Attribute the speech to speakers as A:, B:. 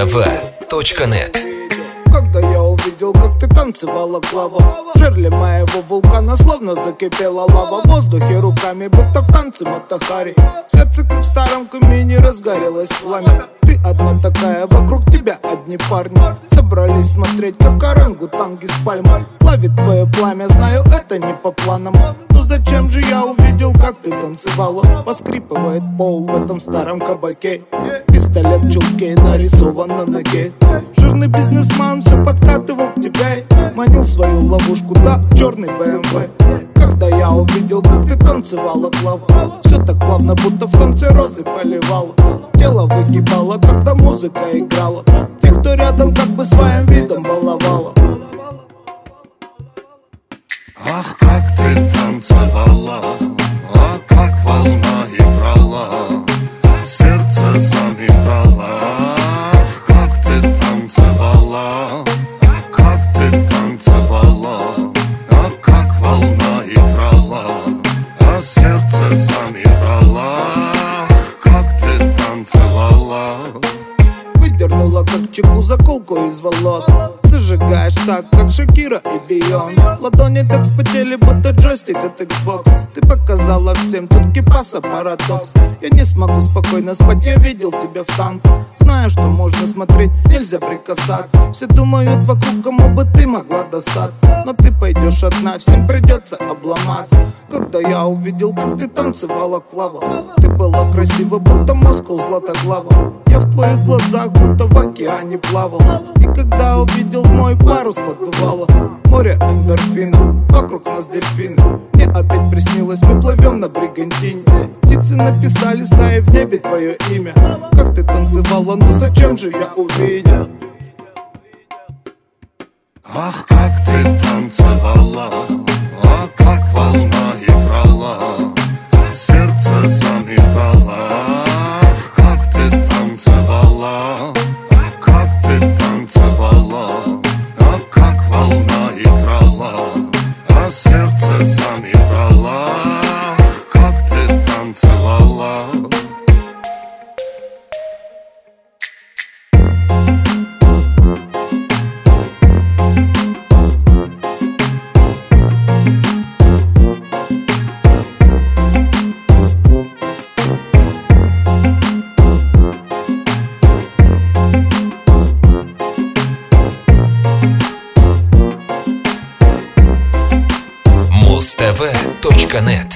A: Muztv.net.
B: Когда я увидел, как ты танцевала, Клава, в жерле моего вулкана словно закипела лава. В воздухе руками, будто в танце Матахари. В сердце, как в старом камине, разгорелось пламя. Ты одна такая, вокруг тебя одни парни. Собрались смотреть, как орангутанги с пальмой. Ловит твое пламя, знаю, это не по планам. Но зачем же я увидел, как ты танцевала? Поскрипывает пол в этом старом кабаке. Пистолет в чулке нарисован на ноге. Жирный бизнесмен все подкатывал к тебе. Манил свою ловушку, да, черный БМВ. Когда я увидел, как ты танцевала, Клава, все так плавно, будто в танце розы поливала. Тело выгибало, когда музыка играла. Тех, кто рядом, как бы своим видом баловала.
C: Ах, как ты танцевала, а как волна играла, сердце замирало. Ах, как ты танцевала, как ты танцевала, а как волна играла, а сердце замирало. Ах, как ты танцевала.
B: Выдернула как чеку заколку из волос. Зажигаешь так, как Шакира и Бейонс. Ладони так вспотели, будто джойстик от Xbox. Ты показала всем, тут кипаса парадокс. Я не смогу спокойно спать, я видел тебя в танце. Знаю, что можно смотреть, нельзя прикасаться. Все думают вокруг, кому бы ты могла достаться. Но ты пойдешь одна, всем придется обломаться. Когда я увидел, как ты танцевала, Клава, ты была красива, будто Москва златоглава. Я в твоих глазах, будто в океане плавал. И когда увидел мой парус, поддувало море эндорфина, вокруг нас дельфины. Мне опять приснилось, мы плывем на Бригантине. Птицы написали стаи в небе твое имя. Как ты танцевала, ну зачем же я увидел?
C: Ах, как ты танцевала, а как волна играла, сердце замирало. Ах, как ты танцевала, как ты танцевала, а как волна играла, а сердце замирало. Ах, как ты танцевала.
A: Muztv.net.